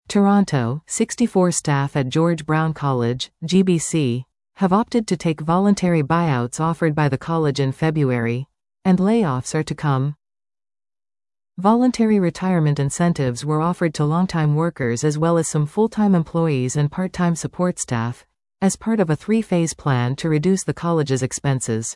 Toronto, 64 staff at George Brown College, GBC, have opted to take voluntary buyouts offered by the college in February, and layoffs are to come. Voluntary retirement incentives were offered to longtime workers as well as some full-time employees and part-time support staff, as part of a three-phase plan to reduce the college's expenses.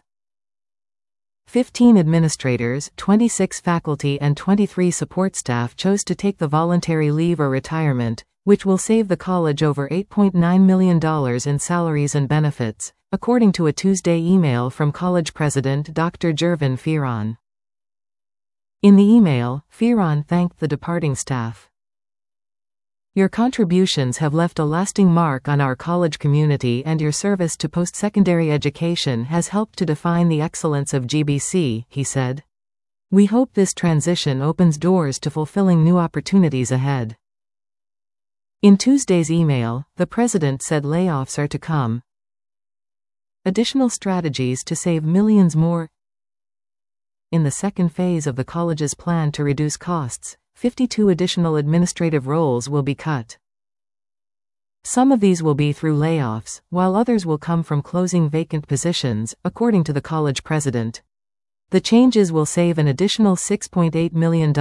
15 administrators, 26 faculty and 23 support staff chose to take the voluntary leave or retirement, which will save the college over $8.9 million in salaries and benefits, according to a Tuesday email from college president Dr. Jervin Fearon. In the email, Fearon thanked the departing staff. Your contributions have left a lasting mark on our college community, and your service to post-secondary education has helped to define the excellence of GBC, he said. We hope this transition opens doors to fulfilling new opportunities ahead. In Tuesday's email, the president said layoffs are to come. Additional strategies to save millions more. In the second phase of the college's plan to reduce costs, 52 additional administrative roles will be cut. Some of these will be through layoffs, while others will come from closing vacant positions, according to the college president. The changes will save an additional $6.8 million.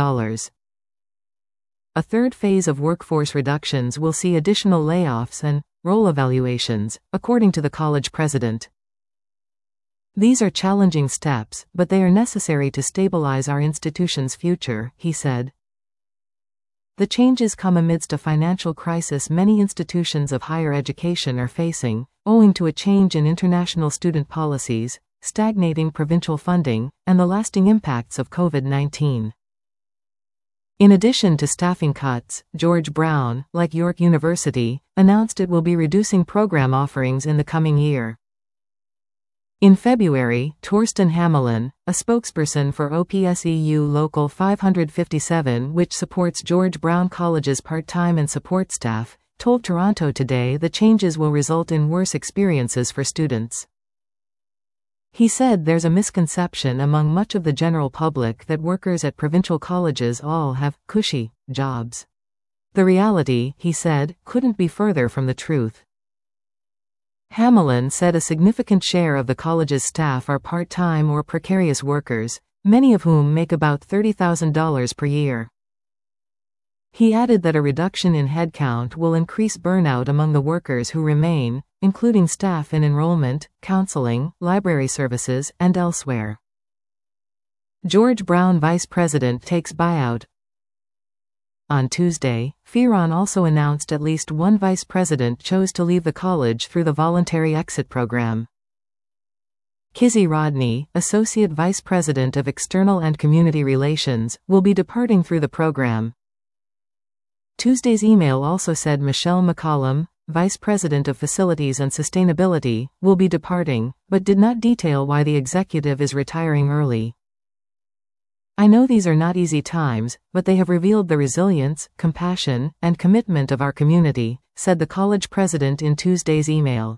A third phase of workforce reductions will see additional layoffs and role evaluations, according to the college president. These are challenging steps, but they are necessary to stabilize our institution's future, he said. The changes come amidst a financial crisis many institutions of higher education are facing, owing to a change in international student policies, stagnating provincial funding, and the lasting impacts of COVID-19. In addition to staffing cuts, George Brown, like York University, announced it will be reducing program offerings in the coming year. In February, Torsten Hamelin, a spokesperson for OPSEU Local 557, which supports George Brown College's part-time and support staff, told Toronto Today the changes will result in worse experiences for students. He said there's a misconception among much of the general public that workers at provincial colleges all have cushy jobs. The reality, he said, couldn't be further from the truth. Hamelin said a significant share of the college's staff are part-time or precarious workers, many of whom make about $30,000 per year. He added that a reduction in headcount will increase burnout among the workers who remain, including staff in enrollment, counseling, library services, and elsewhere. George Brown Vice President takes buyout. On Tuesday, Fearon also announced at least one vice president chose to leave the college through the voluntary exit program. Kizzy Rodney, Associate Vice President of External and Community Relations, will be departing through the program. Tuesday's email also said Michelle McCollum, Vice President of Facilities and Sustainability, will be departing, but did not detail why the executive is retiring early. I know these are not easy times, but they have revealed the resilience, compassion, and commitment of our community, said the college president in Tuesday's email.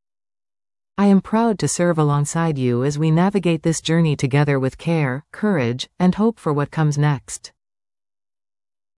I am proud to serve alongside you as we navigate this journey together with care, courage, and hope for what comes next.